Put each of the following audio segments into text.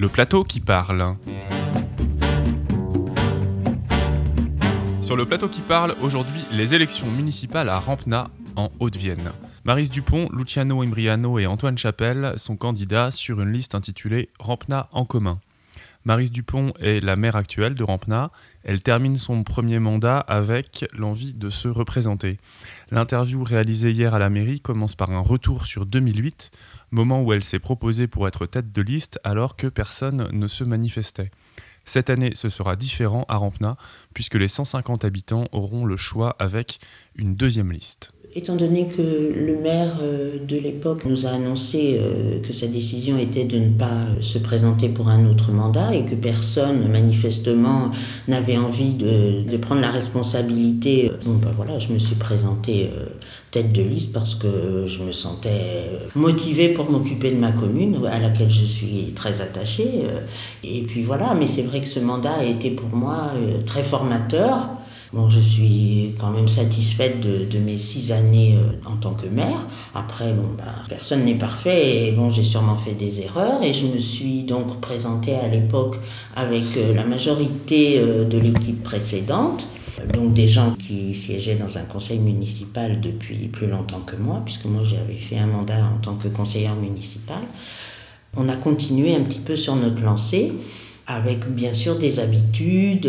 Le plateau qui parle. Sur le plateau qui parle, aujourd'hui, les élections municipales à Rampna, en Haute-Vienne. Maryse Dupont, Luciano Imbriano et Antoine Chapelle sont candidats sur une liste intitulée Rampna en commun. Maryse Dupont est la maire actuelle de Rampna. Elle termine son premier mandat avec l'envie de se représenter. L'interview réalisée hier à la mairie commence par un retour sur 2008, moment où elle s'est proposée pour être tête de liste alors que personne ne se manifestait. Cette année, ce sera différent à Rampna, puisque les 150 habitants auront le choix avec une deuxième liste. Étant donné que le maire de l'époque nous a annoncé que sa décision était de ne pas se présenter pour un autre mandat et que personne, manifestement, n'avait envie de prendre la responsabilité, je me suis présentée tête de liste parce que je me sentais motivée pour m'occuper de ma commune, à laquelle je suis très attachée. Et puis voilà, mais c'est vrai que ce mandat a été pour moi très formateur. Je suis quand même satisfaite de mes 6 années en tant que maire. Après, personne n'est parfait et j'ai sûrement fait des erreurs. Et je me suis donc présentée à l'époque avec la majorité de l'équipe précédente. Donc des gens qui siégeaient dans un conseil municipal depuis plus longtemps que moi, puisque moi j'avais fait un mandat en tant que conseillère municipale. On a continué un petit peu sur notre lancée, avec bien sûr des habitudes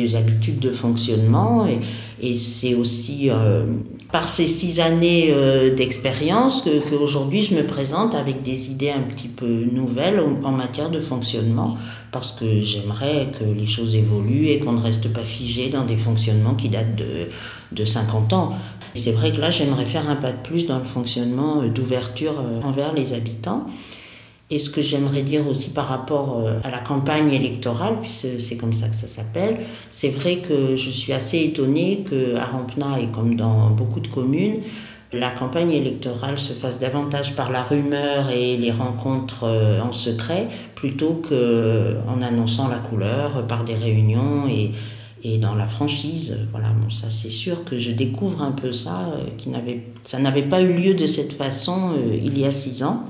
de fonctionnement. Et c'est aussi par ces 6 années d'expérience qu'aujourd'hui je me présente avec des idées un petit peu nouvelles en matière de fonctionnement, parce que j'aimerais que les choses évoluent et qu'on ne reste pas figé dans des fonctionnements qui datent de 50 ans. C'est vrai que là, j'aimerais faire un pas de plus dans le fonctionnement d'ouverture envers les habitants. Et ce que j'aimerais dire aussi par rapport à la campagne électorale, puisque c'est comme ça que ça s'appelle, c'est vrai que je suis assez étonnée qu'à Rampna, et comme dans beaucoup de communes, la campagne électorale se fasse davantage par la rumeur et les rencontres en secret, plutôt qu'en annonçant la couleur par des réunions et dans la franchise. Ça c'est sûr que je découvre un peu ça, ça n'avait pas eu lieu de cette façon il y a 6 ans.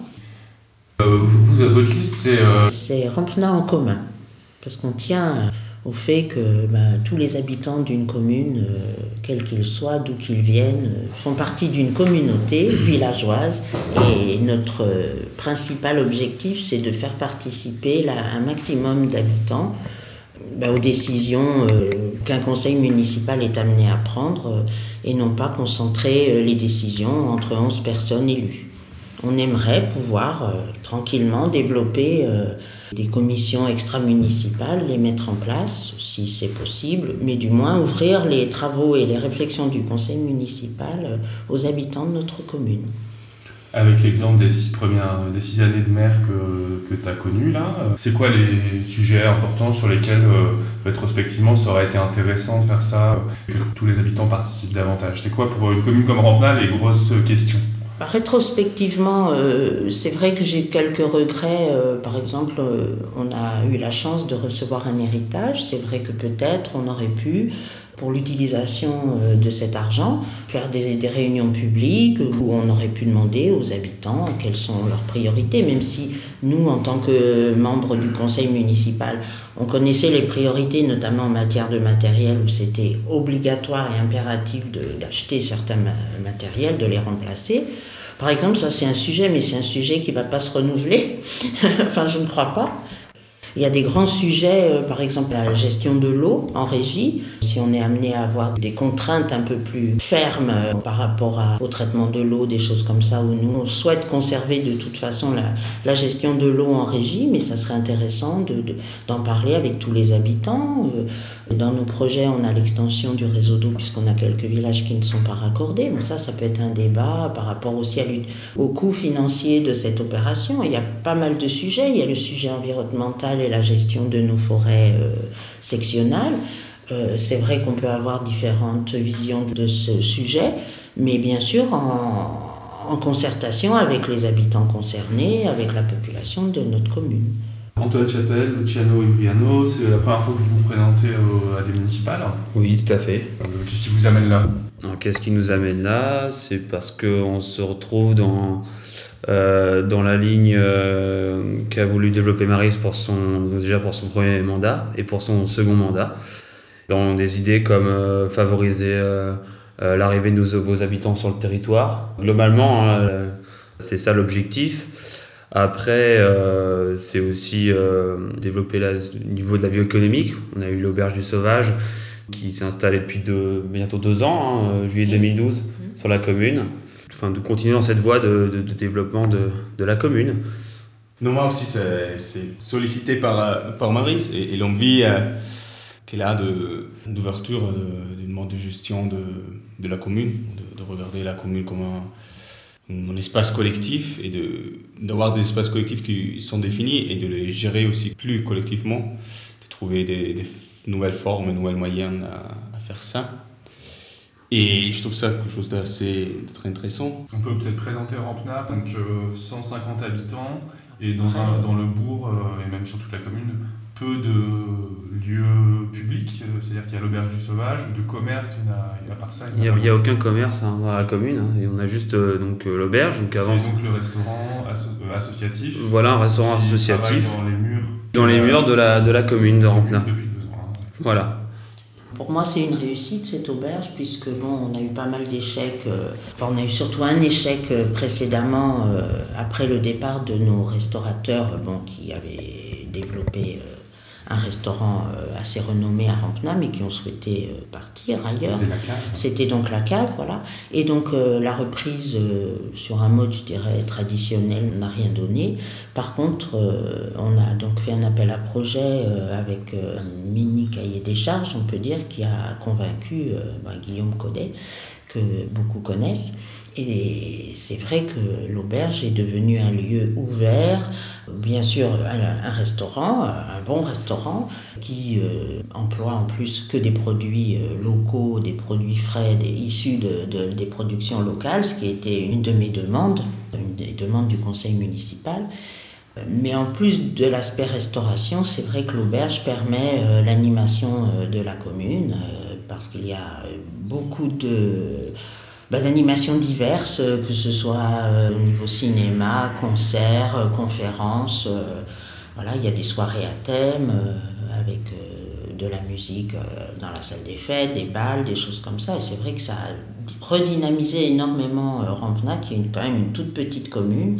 Votre liste, c'est Rampna en commun, parce qu'on tient au fait que tous les habitants d'une commune, quels qu'ils soient, d'où qu'ils viennent, font partie d'une communauté villageoise, et notre principal objectif, c'est de faire participer un maximum d'habitants aux décisions qu'un conseil municipal est amené à prendre, et non pas concentrer les décisions entre 11 personnes élues. On aimerait pouvoir tranquillement développer des commissions extra-municipales, les mettre en place si c'est possible, mais du moins ouvrir les travaux et les réflexions du conseil municipal aux habitants de notre commune. Avec l'exemple des 6 années de maire que tu as connues là, c'est quoi les sujets importants sur lesquels rétrospectivement ça aurait été intéressant de faire ça, que tous les habitants participent davantage? C'est quoi pour une commune comme Rampna les grosses questions? Rétrospectivement, c'est vrai que j'ai quelques regrets. Par exemple, on a eu la chance de recevoir un héritage. C'est vrai que peut-être on aurait pu, pour l'utilisation de cet argent, faire des réunions publiques où on aurait pu demander aux habitants quelles sont leurs priorités, même si nous, en tant que membres du conseil municipal, on connaissait les priorités, notamment en matière de matériel, où c'était obligatoire et impératif d'acheter certains matériels, de les remplacer. Par exemple, ça c'est un sujet, mais c'est un sujet qui ne va pas se renouveler. Enfin, je ne crois pas. Il y a des grands sujets, par exemple la gestion de l'eau en régie. Si on est amené à avoir des contraintes un peu plus fermes par rapport au traitement de l'eau, des choses comme ça, où nous on souhaite conserver de toute façon la gestion de l'eau en régie, mais ça serait intéressant d'en parler avec tous les habitants. Dans nos projets, on a l'extension du réseau d'eau puisqu'on a quelques villages qui ne sont pas raccordés. Donc ça peut être un débat par rapport aussi au coût financier de cette opération. Il y a pas mal de sujets. Il y a le sujet environnemental et la gestion de nos forêts sectionnelles. C'est vrai qu'on peut avoir différentes visions de ce sujet, mais bien sûr en concertation avec les habitants concernés, avec la population de notre commune. Antoine Chapelle, Luciano Imbriano, c'est la première fois que vous vous présentez à des municipales. Oui, tout à fait. Qu'est-ce qui vous amène là? Alors, qu'est-ce qui nous amène là? C'est parce qu'on se retrouve dans la ligne qu'a voulu développer Maryse déjà pour son premier mandat et pour son second mandat. Dans des idées comme favoriser l'arrivée de nouveaux habitants sur le territoire. Globalement, c'est ça l'objectif. Après, c'est aussi développer au niveau de la vie économique. On a eu l'Auberge du Sauvage qui s'est installée depuis bientôt 2 ans, juillet 2012, sur la commune. Enfin, de continuer dans cette voie de développement de la commune. Non, moi aussi, c'est sollicité par Maryse et l'envie qu'elle a d'ouverture du mode de gestion de la commune, de regarder la commune comme un espace collectif et d'avoir des espaces collectifs qui sont définis et de les gérer aussi plus collectivement, de trouver des nouvelles formes, de nouvelles moyens à faire ça. Et je trouve ça quelque chose de très intéressant. On peut peut-être présenter Rampna, donc 150 habitants, et dans le bourg, et même sur toute la commune, peu de lieux publics, c'est-à-dire qu'il y a l'Auberge du Sauvage, de commerce, il y a part ça. Il n'y a aucun commerce dans la commune, et on a juste l'auberge. Donc avant, et donc le restaurant associatif. Voilà, un restaurant associatif dans les murs de la commune de Rampna. Depuis 2 ans. Voilà. Pour moi, c'est une réussite cette auberge, puisque on a eu pas mal d'échecs. On a eu surtout un échec précédemment, après le départ de nos restaurateurs qui avaient développé un restaurant assez renommé à Rampna, mais qui ont souhaité partir ailleurs. C'était la cave. C'était donc la cave, voilà. Et donc la reprise sur un mode, je dirais, traditionnel n'a rien donné. Par contre, on a donc fait un appel à projet avec un mini cahier des charges, on peut dire, qui a convaincu Guillaume Codet, que beaucoup connaissent. Et c'est vrai que l'auberge est devenue un lieu ouvert, bien sûr un restaurant, un bon restaurant, qui emploie en plus que des produits locaux, des produits frais, issus des productions locales, ce qui était une de mes demandes, une des demandes du conseil municipal. Mais en plus de l'aspect restauration, c'est vrai que l'auberge permet l'animation de la commune, parce qu'il y a beaucoup d'animations diverses, que ce soit au niveau cinéma, concerts, conférences. Voilà, il y a des soirées à thème avec de la musique dans la salle des fêtes, des bals, des choses comme ça. Et c'est vrai que ça a redynamisé énormément Rampna, qui est quand même une toute petite commune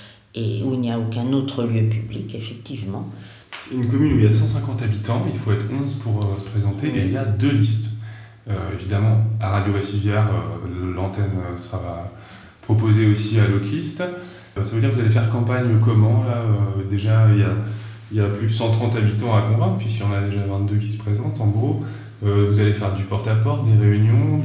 et où il n'y a aucun autre lieu public, effectivement. Une commune où il y a 150 habitants, il faut être 11 pour se présenter, et il y a 2 listes. Évidemment, à Radio Récivière, l'antenne sera proposée aussi à l'autre liste. Ça veut dire que vous allez faire campagne comment là déjà, il y a plus de 130 habitants à convaincre, puisqu'il y en a déjà 22 qui se présentent. En gros, vous allez faire du porte-à-porte, des réunions,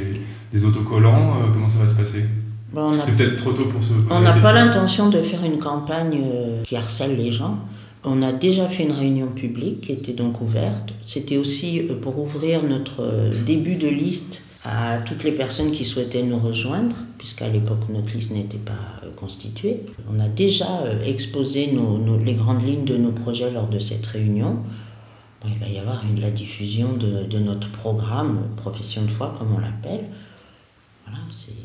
des autocollants. Comment ça va se passer? C'est peut-être trop tôt pour se poser. On n'a pas l'intention de faire une campagne qui harcèle les gens. On a déjà fait une réunion publique qui était donc ouverte. C'était aussi pour ouvrir notre début de liste à toutes les personnes qui souhaitaient nous rejoindre, puisqu'à l'époque notre liste n'était pas constituée. On a déjà exposé les grandes lignes de nos projets lors de cette réunion. Il va y avoir la diffusion de notre programme, Profession de foi comme on l'appelle. Voilà,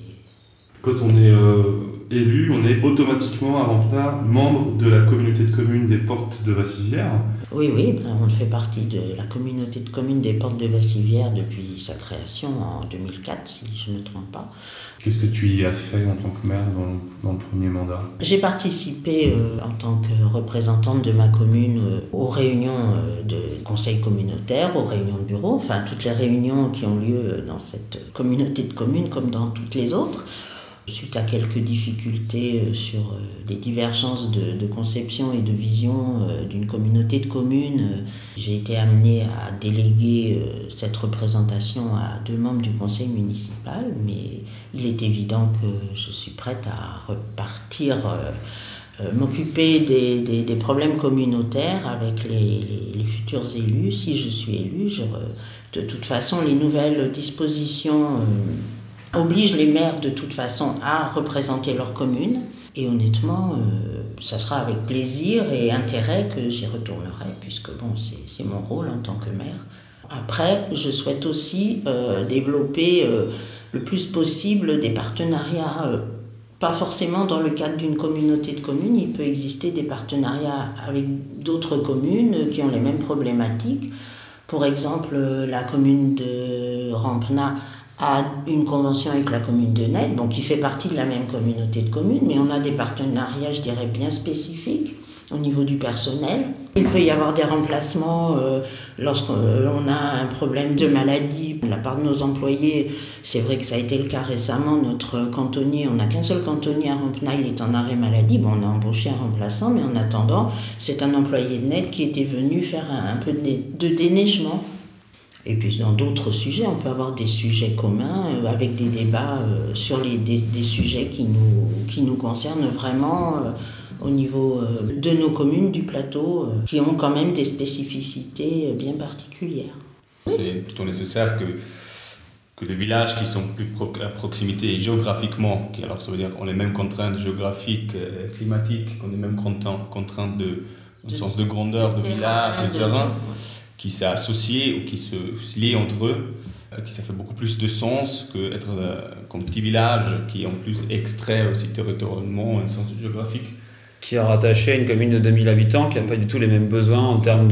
Quand on est élu, on est automatiquement à Rampna membre de la communauté de communes des Portes de Vassivière. Oui, on fait partie de la communauté de communes des Portes de Vassivière depuis sa création en 2004, si je ne me trompe pas. Qu'est-ce que tu y as fait en tant que maire dans le premier mandat? J'ai participé en tant que représentante de ma commune aux réunions de conseil communautaire, aux réunions de bureau, enfin toutes les réunions qui ont lieu dans cette communauté de communes comme dans toutes les autres. Suite à quelques difficultés sur des divergences de conception et de vision d'une communauté de communes, j'ai été amenée à déléguer cette représentation à 2 membres du conseil municipal, mais il est évident que je suis prête à repartir m'occuper des problèmes communautaires avec les futurs élus. Si je suis élue, de toute façon, les nouvelles dispositions oblige les maires de toute façon à représenter leur commune. Et honnêtement, ça sera avec plaisir et intérêt que j'y retournerai, puisque bon, c'est mon rôle en tant que maire. Après, je souhaite aussi développer le plus possible des partenariats, pas forcément dans le cadre d'une communauté de communes. Il peut exister des partenariats avec d'autres communes qui ont les mêmes problématiques. Pour exemple, la commune de Rampna a une convention avec la commune de Nette, donc qui fait partie de la même communauté de communes, mais on a des partenariats, je dirais, bien spécifiques au niveau du personnel. Il peut y avoir des remplacements lorsqu'on a un problème de maladie de la part de nos employés. C'est vrai que ça a été le cas récemment. Notre cantonnier, on n'a qu'un seul cantonnier à Rampna, il est en arrêt maladie. Bon, on a embauché un remplaçant, mais en attendant, c'est un employé de Nette qui était venu faire un peu de déneigement. Et puis dans d'autres sujets, on peut avoir des sujets communs avec des débats sur des sujets qui nous concernent vraiment au niveau de nos communes du plateau, qui ont quand même des spécificités bien particulières. C'est plutôt nécessaire que les villages qui sont plus à proximité géographiquement, qui alors ça veut dire ont les mêmes contraintes géographiques, climatiques, ont les mêmes contraintes au sens de grandeur, de village, de terrain, qui s'associent ou qui se lient entre eux, qui ça fait beaucoup plus de sens qu'être comme petit village qui est en plus extrait aussi territorialement, un sens géographique. Qui est rattaché à une commune de 2000 habitants qui n'a pas du tout les mêmes besoins en termes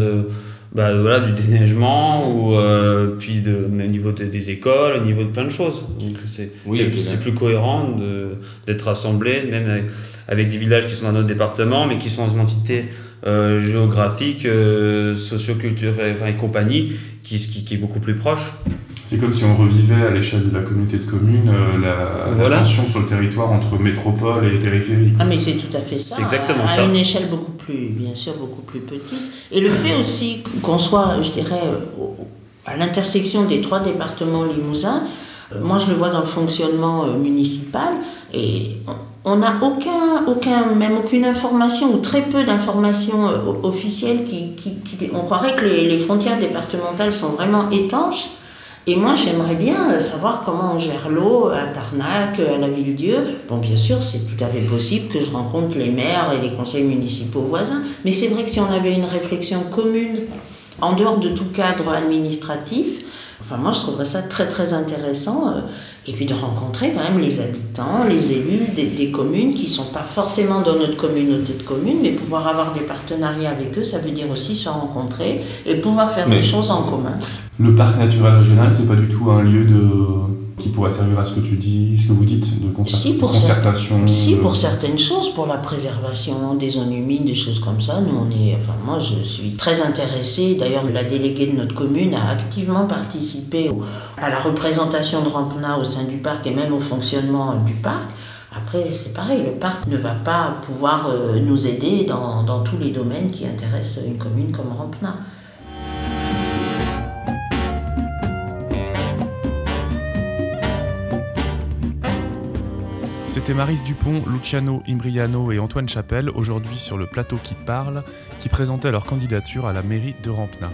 du déneigement ou puis au niveau des écoles, au niveau de plein de choses. Donc c'est plus cohérent d'être rassemblés, même avec des villages qui sont dans notre département, mais qui sont dans une entité géographique, socioculturelle, et compagnie, qui est beaucoup plus proche. C'est comme si on revivait à l'échelle de la communauté de communes la tension sur le territoire entre métropole et périphérie. Ah mais c'est tout à fait ça, c'est exactement à une échelle beaucoup plus petite. Et le fait aussi qu'on soit, je dirais, à l'intersection des 3 départements limousins, moi je le vois dans le fonctionnement municipal, et on n'a aucune information ou très peu d'informations officielles on croirait que les frontières départementales sont vraiment étanches. Et moi, j'aimerais bien savoir comment on gère l'eau à Tarnac, à la Ville-Dieu. Bon, bien sûr, c'est tout à fait possible que je rencontre les maires et les conseils municipaux voisins, mais c'est vrai que si on avait une réflexion commune, en dehors de tout cadre administratif, moi, je trouverais ça très, très intéressant. Et puis de rencontrer quand même les habitants, les élus des communes qui ne sont pas forcément dans notre communauté de communes, mais pouvoir avoir des partenariats avec eux, ça veut dire aussi se rencontrer et pouvoir faire des choses en commun. Le parc naturel régional, c'est pas du tout un lieu qui pourrait servir à ce que tu dis, ce que vous dites, de concertation. Pour certaines choses, pour la préservation des zones humides, des choses comme ça, moi je suis très intéressée. D'ailleurs, la déléguée de notre commune a activement participé à la représentation de Rampna au sein du parc et même au fonctionnement du parc. Après, c'est pareil, le parc ne va pas pouvoir nous aider dans tous les domaines qui intéressent une commune comme Rampna. C'était Maryse Dupont, Luciano Imbriano et Antoine Chapelle, aujourd'hui sur le plateau qui parle, qui présentaient leur candidature à la mairie de Rampna.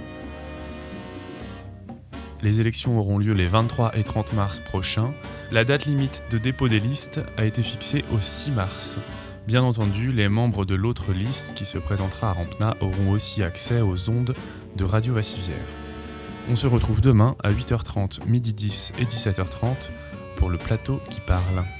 Les élections auront lieu les 23 et 30 mars prochains. La date limite de dépôt des listes a été fixée au 6 mars. Bien entendu, les membres de l'autre liste qui se présentera à Rampna auront aussi accès aux ondes de Radio Vassivière. On se retrouve demain à 8h30, 12h10 et 17h30 pour le plateau qui parle.